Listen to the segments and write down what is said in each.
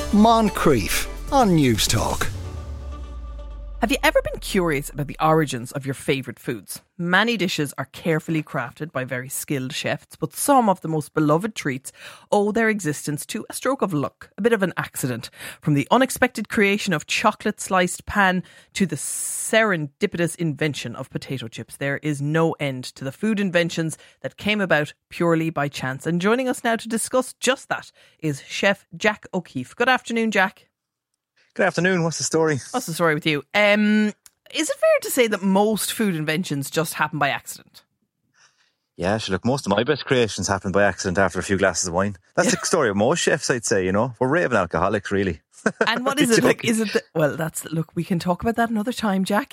Moncrief on News Talk. Have you ever been curious about the origins of your favourite foods? Many dishes are carefully crafted by very skilled chefs, but some of the most beloved treats owe their existence to a stroke of luck, a bit of an accident. From the unexpected creation of chocolate sliced pan to the serendipitous invention of potato chips, there is no end to the food inventions that came about purely by chance. And joining us now to discuss just that is Chef Jack O'Keefe. Good afternoon, Jack. Good afternoon. What's the story? What's the story with you? Is it fair to say that most food inventions just happen by accident? Yeah, look, most of my best creations happened by accident after a few glasses of wine. That's the story of most chefs, I'd say, you know. We're raving alcoholics, really. And what is it? Look, is it look, we can talk about that another time, Jack.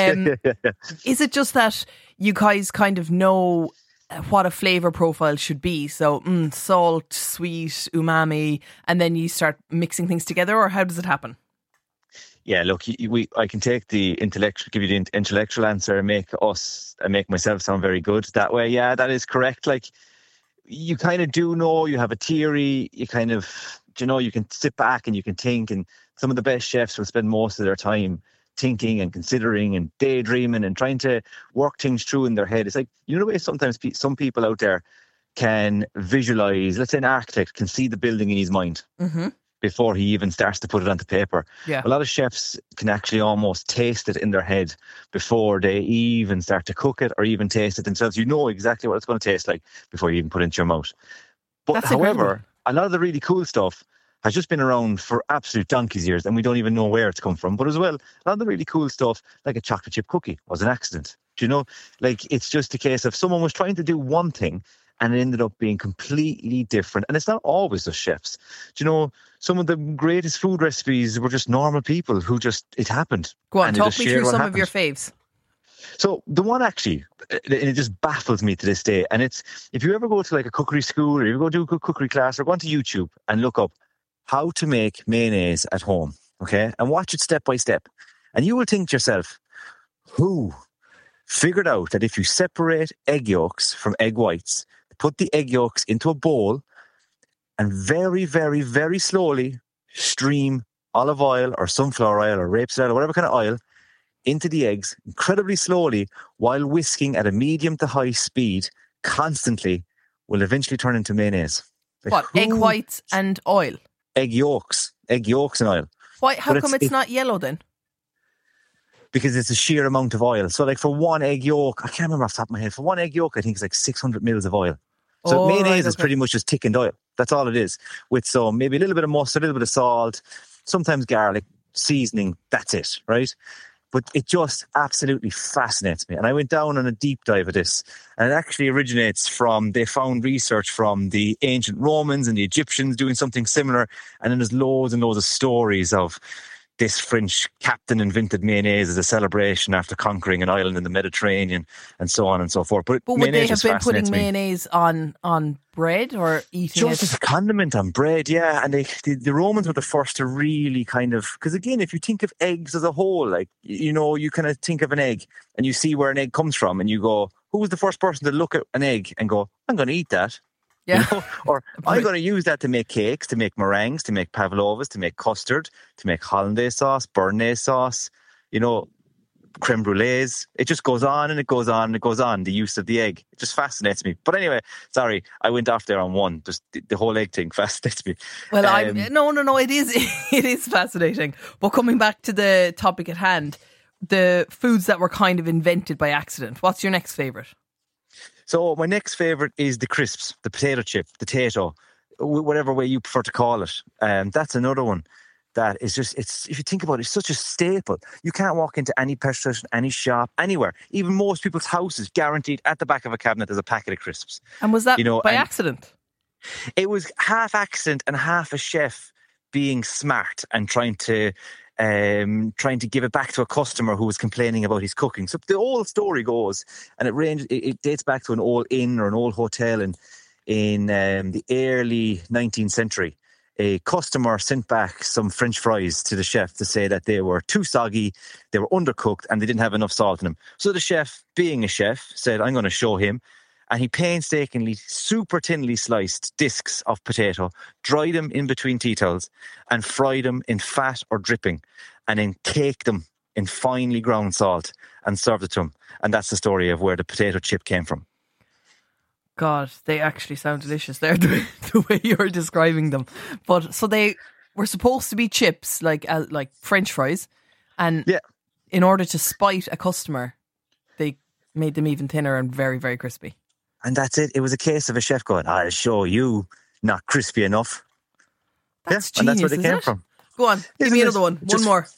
Is it just that you guys kind of know what a flavour profile should be? So salt, sweet, umami, and then you start mixing things together, or how does it happen? Yeah, look, I can take the intellectual, give you the intellectual answer and make myself sound very good that way. Yeah, that is correct. Like, you kind of do know, you have a theory, you kind of, you can sit back and you can think, and some of the best chefs will spend most of their time thinking and considering and daydreaming and trying to work things through in their head. It's like, the way sometimes some people out there can visualize, let's say an architect can see the building in his mind. Mm-hmm. Before he even starts to put it onto paper. Yeah. A lot of chefs can actually almost taste it in their head before they even start to cook it or even taste it themselves. You know exactly what it's going to taste like before you even put it into your mouth. But That's however, incredible. A lot of the really cool stuff has just been around for absolute donkey's years and we don't even know where it's come from. But as well, a lot of the really cool stuff, like a chocolate chip cookie, was an accident. Like, it's just a case of someone was trying to do one thing and it ended up being completely different. And it's not always the chefs. Some of the greatest food recipes were just normal people who it happened. Go on, talk me through some happened. of your faves. So the one actually, and it just baffles me to this day, and it's, if you ever go to like a cookery school or you go do a cookery class or go onto YouTube and look up how to make mayonnaise at home, okay, and watch it step by step, and you will think to yourself, who figured out that if you separate egg yolks from egg whites, put the egg yolks into a bowl and very, very, very slowly stream olive oil or sunflower oil or rapeseed oil or whatever kind of oil into the eggs incredibly slowly while whisking at a medium to high speed constantly will eventually turn into mayonnaise. What, egg whites and oil? Egg yolks and oil. Why? How come it's not yellow then? Because it's a sheer amount of oil. So like for one egg yolk, I can't remember off the top of my head, for one egg yolk I think it's like 600 mils of oil. So mayonnaise is pretty much just thickened oil. That's all it is. With some, maybe a little bit of mustard, a little bit of salt, sometimes garlic, seasoning. That's it, right? But it just absolutely fascinates me. And I went down on a deep dive of this. And it actually originates from, they found research from the ancient Romans and the Egyptians doing something similar. And then there's loads and loads of stories of this French captain invented mayonnaise as a celebration after conquering an island in the Mediterranean and so on and so forth. But would they have been putting mayonnaise on bread or eating just as a condiment on bread, yeah. And the Romans were the first to really kind of, because again, if you think of eggs as a whole, like, you kind of think of an egg and you see where an egg comes from and you go, who was the first person to look at an egg and go, I'm going to eat that? Yeah. Or I'm going to use that to make cakes, to make meringues, to make pavlovas, to make custard, to make hollandaise sauce, béarnaise sauce, creme brulees. It just goes on and it goes on and it goes on, the use of the egg. It just fascinates me. But anyway, sorry, I went off there on one. Just the whole egg thing fascinates me. Well, no, it is fascinating. But coming back to the topic at hand, the foods that were kind of invented by accident. What's your next favourite? So my next favourite is the crisps, the potato chip, the tato, whatever way you prefer to call it. That's another one that is just, if you think about it, it's such a staple. You can't walk into any petrol station, any shop, anywhere. Even most people's houses, guaranteed at the back of a cabinet there's a packet of crisps. And was that by accident? It was half accident and half a chef being smart and trying to give it back to a customer who was complaining about his cooking. So the whole story goes, and it dates back to an old inn or an old hotel in the early 19th century. A customer sent back some French fries to the chef to say that they were too soggy, they were undercooked, and they didn't have enough salt in them. So the chef, being a chef, said, I'm going to show him. and he painstakingly, super thinly sliced discs of potato, dried them in between tea towels, and fried them in fat or dripping, and then caked them in finely ground salt and served it to him. And that's the story of where the potato chip came from. God, they actually sound delicious there, the way you're describing them. But so they were supposed to be chips, like French fries, and in order to spite a customer, they made them even thinner and very, very crispy. And that's it. It was a case of a chef going, I'll show you, not crispy enough. That's genius, and that's where they came it? from. Go on, give me another one. One more.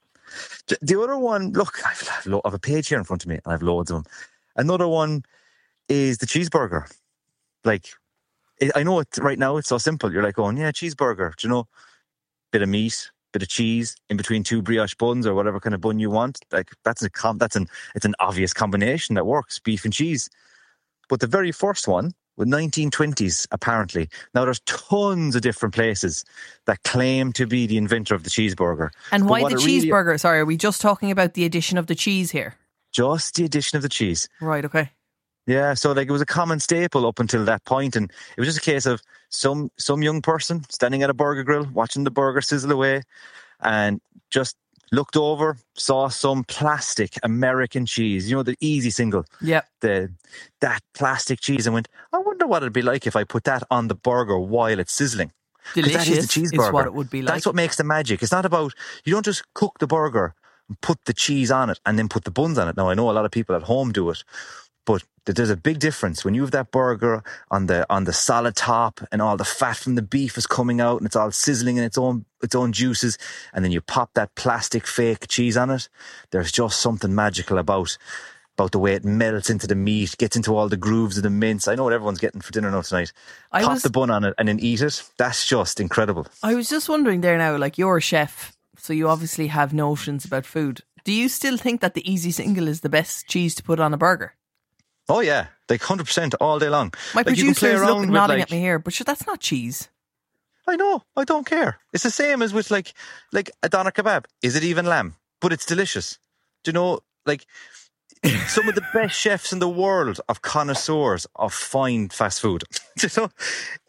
The other one, look, I have a page here in front of me, and I have loads of them. Another one is the cheeseburger. Like, I know it right now, it's so simple. You're like going, yeah, cheeseburger. Do you know? Bit of meat, bit of cheese in between two brioche buns or whatever kind of bun you want. Like, it's an obvious combination that works, beef and cheese. But the very first one, with 1920s, apparently. Now, there's tons of different places that claim to be the inventor of the cheeseburger. And why the cheeseburger? Sorry, are we just talking about the addition of the cheese here? Just the addition of the cheese. Right, okay. Yeah, so like it was a common staple up until that point, and it was just a case of some young person standing at a burger grill, watching the burger sizzle away, and just looked over, saw some plastic American cheese, you know, the easy single. Yep. That plastic cheese, and went, I wonder what it'd be like if I put that on the burger while it's sizzling. Delicious that is the cheeseburger. is what it would be like. That's what makes the magic. It's not about, you don't just cook the burger and put the cheese on it and then put the buns on it. Now, I know a lot of people at home do it, but there's a big difference when you have that burger on the solid top and all the fat from the beef is coming out and it's all sizzling in its own juices, and then you pop that plastic fake cheese on it. There's just something magical about the way it melts into the meat, gets into all the grooves of the mince. I know what everyone's getting for dinner now tonight. Pop the bun on it and then eat it. That's just incredible. I was just wondering there now, like, you're a chef, so you obviously have notions about food. Do you still think that the Easy Single is the best cheese to put on a burger? Oh yeah, like 100% all day long. My producer is nodding at me here, but sure, that's not cheese. I know, I don't care. It's the same as with like a doner kebab. Is it even lamb? But it's delicious. Do you know, like some of the best chefs in the world of connoisseurs of fine fast food. Do you know,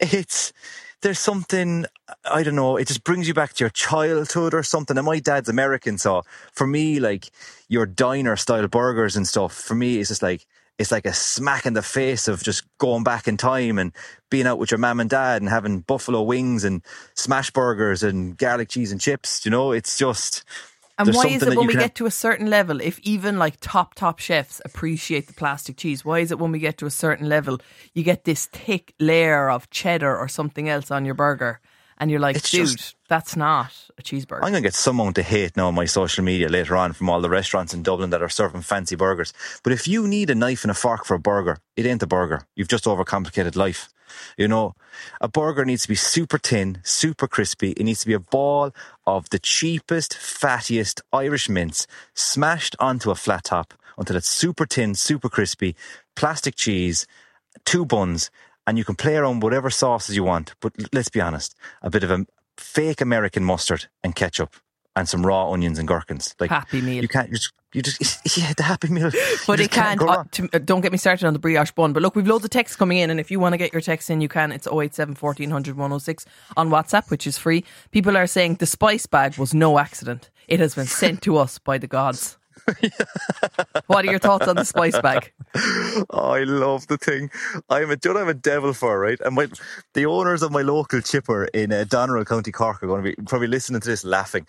there's something, I don't know, it just brings you back to your childhood or something. And my dad's American, so for me, like your diner style burgers and stuff, for me, it's just like, it's like a smack in the face of just going back in time and being out with your mum and dad and having buffalo wings and smash burgers and garlic cheese and chips. You know, it's just... And why is it when we get to a certain level, if even like top chefs appreciate the plastic cheese, why is it when we get to a certain level, you get this thick layer of cheddar or something else on your burger? And you're like, that's not a cheeseburger. I'm going to get someone to hate now on my social media later on from all the restaurants in Dublin that are serving fancy burgers. But if you need a knife and a fork for a burger, it ain't a burger. You've just overcomplicated life. You know, a burger needs to be super thin, super crispy. It needs to be a ball of the cheapest, fattiest Irish mince smashed onto a flat top until it's super thin, super crispy, plastic cheese, 2 buns, and you can play around whatever sauces you want. But let's be honest, a bit of a fake American mustard and ketchup and some raw onions and gherkins. Like, Happy Meal. You just yeah, the Happy Meal. But it can't. Don't get me started on the brioche bun. But look, we've loads of texts coming in, and if you want to get your text in, you can. It's 087 1400 106 on WhatsApp, which is free. People are saying the spice bag was no accident. It has been sent to us by the gods. What are your thoughts on the spice bag? Oh, I love the thing. I'm a devil for, right? And the owners of my local chipper in Doneraile, County Cork are going to be probably listening to this laughing.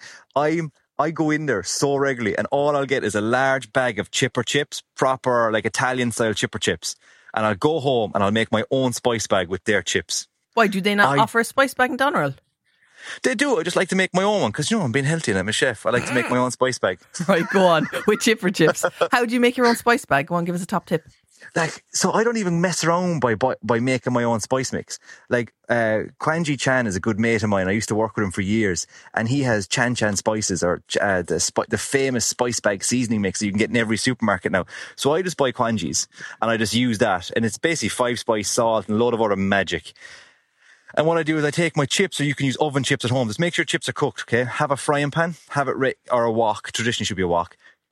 I go in there so regularly, and all I'll get is a large bag of chipper chips, proper like Italian style chipper chips. And I'll go home and I'll make my own spice bag with their chips. Why do they not offer a spice bag in Doneraile? They do. I just like to make my own one because, you know, I'm being healthy and I'm a chef. I like to make my own spice bag. Right, go on. With chipper chips. How do you make your own spice bag? Go on, give us a top tip. Like, so I don't even mess around by making my own spice mix. Like, Kwanji Chan is a good mate of mine. I used to work with him for years, and he has Chan spices, or the famous spice bag seasoning mix that you can get in every supermarket now. So I just buy Kwanji's and I just use that, and it's basically 5 spice, salt, and a load of other magic. And what I do is I take my chips, or you can use oven chips at home. Just make sure chips are cooked, okay? Have a frying pan, have it or a wok. Traditionally should be a wok.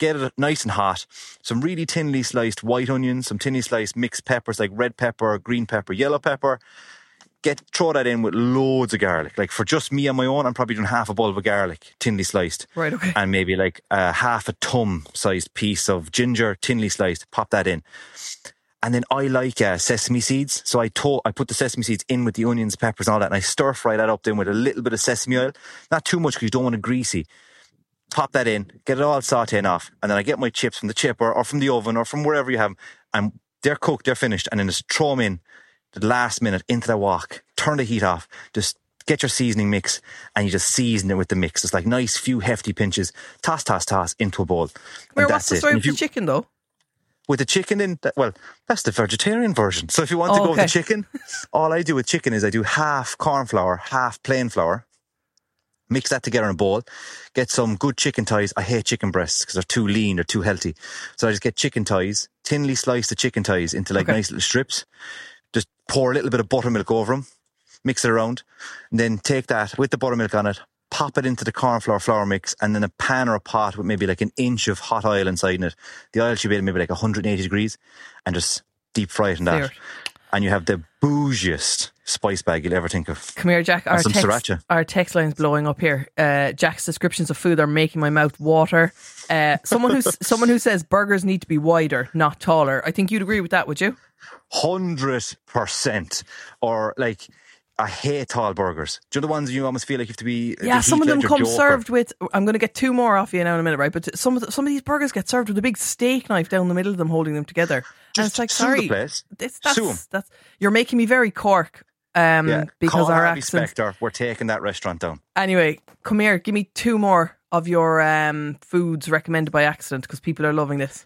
get it nice and hot. Some really thinly sliced white onions, some thinly sliced mixed peppers like red pepper, green pepper, yellow pepper. Throw that in with loads of garlic. Like for just me on my own, I'm probably doing half a bulb of garlic, thinly sliced. Right, okay. And maybe like half a thumb-sized piece of ginger, thinly sliced. Pop that in. And then I like sesame seeds. So I put the sesame seeds in with the onions, peppers and all that. And I stir fry that up then with a little bit of sesame oil. Not too much because you don't want it greasy. Pop that in, get it all sauteing off. And then I get my chips from the chipper or from the oven or from wherever you have them. And they're cooked, they're finished. And then just throw them in the last minute into the wok. Turn the heat off. Just get your seasoning mix and you just season it with the mix. It's like nice few hefty pinches. Toss into a bowl. What's the story with the chicken though? With the chicken in, that's the vegetarian version. So if you want to go with the chicken, all I do with chicken is I do half corn flour, half plain flour. Mix that together in a bowl. Get some good chicken thighs. I hate chicken breasts because they're too lean, they're too healthy. So I just get chicken thighs, thinly slice the chicken thighs into like nice little strips. Just pour a little bit of buttermilk over them. Mix it around. And then take that with the buttermilk on it. Pop it into the corn flour mix, and then a pan or a pot with maybe like an inch of hot oil inside in it. The oil should be maybe like 180 degrees, and just deep fry it in that. And you have the bougiest spice bag you'll ever think of. Come here, Jack. Our text line's blowing up here. Jack's descriptions of food are making my mouth water. Someone who says burgers need to be wider, not taller. I think you'd agree with that, would you? 100%. Or like, I hate tall burgers. Do you know the ones you almost feel like you have to be... Yeah, some of them come served with... I'm going to get two more off you now in a minute, right? But some of these burgers get served with a big steak knife down the middle of them, holding them together. And it's like, sorry, that's you're making me very Cork. Because call our Harvey accent. Spector, we're taking that restaurant down. Anyway, come here. Give me two more of your foods recommended by accident, because people are loving this.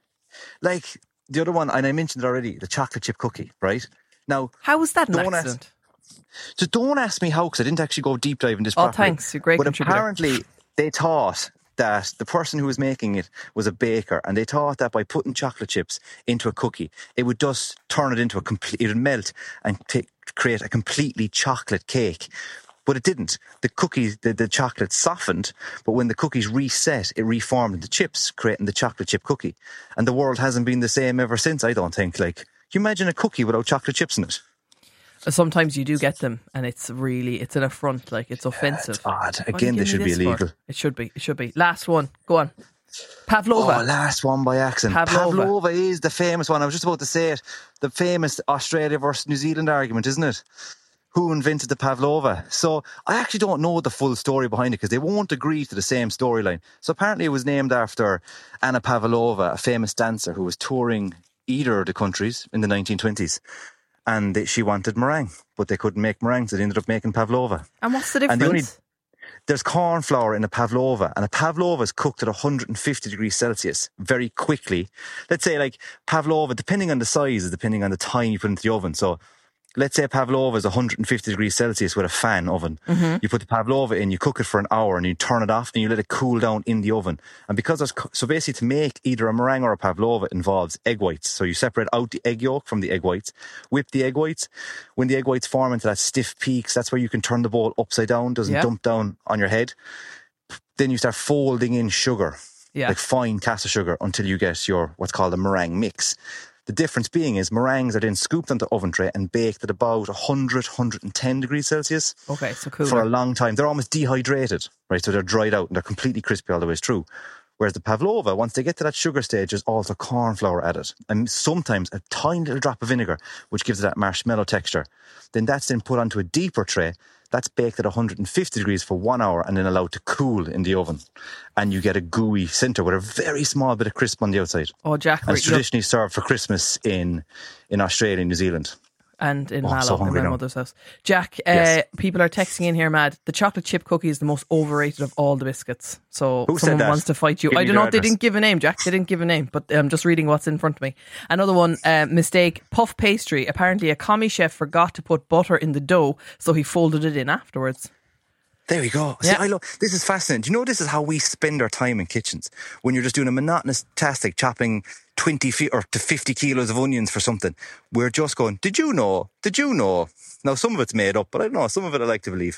Like the other one, and I mentioned it already, the chocolate chip cookie, right? Now, how was that an accident? So don't ask me how, because I didn't actually go deep dive in this properly. Oh, thanks. You're a great contributor. But apparently they thought that the person who was making it was a baker, and they thought that by putting chocolate chips into a cookie, it would just turn it into it would melt and create a completely chocolate cake. But it didn't. The cookies, the chocolate softened, but when the cookies reset, it reformed into chips, creating the chocolate chip cookie. And the world hasn't been the same ever since, I don't think. Like, can you imagine a cookie without chocolate chips in it? Sometimes you do get them, and it's an affront. Like, it's offensive. It's odd. Again, they should be illegal. It should be. Last one. Go on. Pavlova. Oh, last one by accident. Pavlova is the famous one. I was just about to say it. The famous Australia versus New Zealand argument, isn't it? Who invented the pavlova? So I actually don't know the full story behind it, because they won't agree to the same storyline. So apparently it was named after Anna Pavlova, a famous dancer who was touring either of the countries in the 1920s. And she wanted meringue, but they couldn't make meringue, so they ended up making pavlova. And what's the difference? There's corn flour in a pavlova, and a pavlova is cooked at 150 degrees Celsius very quickly. Let's say like pavlova, depending on the size, is depending on the time you put into the oven. So let's say pavlova is 150 degrees Celsius with a fan oven. Mm-hmm. You put the pavlova in, you cook it for an hour, and you turn it off, and you let it cool down in the oven. And so basically to make either a meringue or a pavlova involves egg whites. So you separate out the egg yolk from the egg whites, whip the egg whites. When the egg whites form into that stiff peaks, that's where you can turn the bowl upside down, doesn't dump down on your head. Then you start folding in sugar, like fine caster sugar, until you get your what's called a meringue mix. The difference being is meringues are then scooped onto the oven tray and baked at about 100, 110 degrees Celsius. Okay, so cool. For a long time. They're almost dehydrated, right? So they're dried out and they're completely crispy all the way through. Whereas the pavlova, once they get to that sugar stage, there's also corn flour added. And sometimes a tiny little drop of vinegar, which gives it that marshmallow texture. Then that's then put onto a deeper tray. That's baked at 150 degrees for 1 hour and then allowed to cool in the oven. And you get a gooey centre with a very small bit of crisp on the outside. Oh, Jack. And it's traditionally served for Christmas in Australia and New Zealand. And in Mallow, in my mother's house. Jack, people are texting in here mad. The chocolate chip cookie is the most overrated of all the biscuits. So someone wants to fight you. I don't know. They didn't give a name, Jack. They didn't give a name, but I'm just reading what's in front of me. Another one, mistake, puff pastry. Apparently a commie chef forgot to put butter in the dough, so he folded it in afterwards. There we go. See, this is fascinating. Do you know this is how we spend our time in kitchens? When you're just doing a monotonous task like chopping 20 or to 50 kilos of onions for something, we're just going, did you know? Now, some of it's made up, but I don't know. Some of it I like to believe.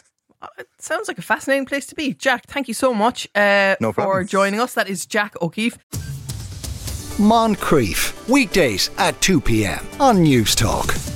It sounds like a fascinating place to be. Jack, thank you so much No for problem. joining us. That is Jack O'Keefe. Moncrief, weekdays at 2 p.m. on News Talk.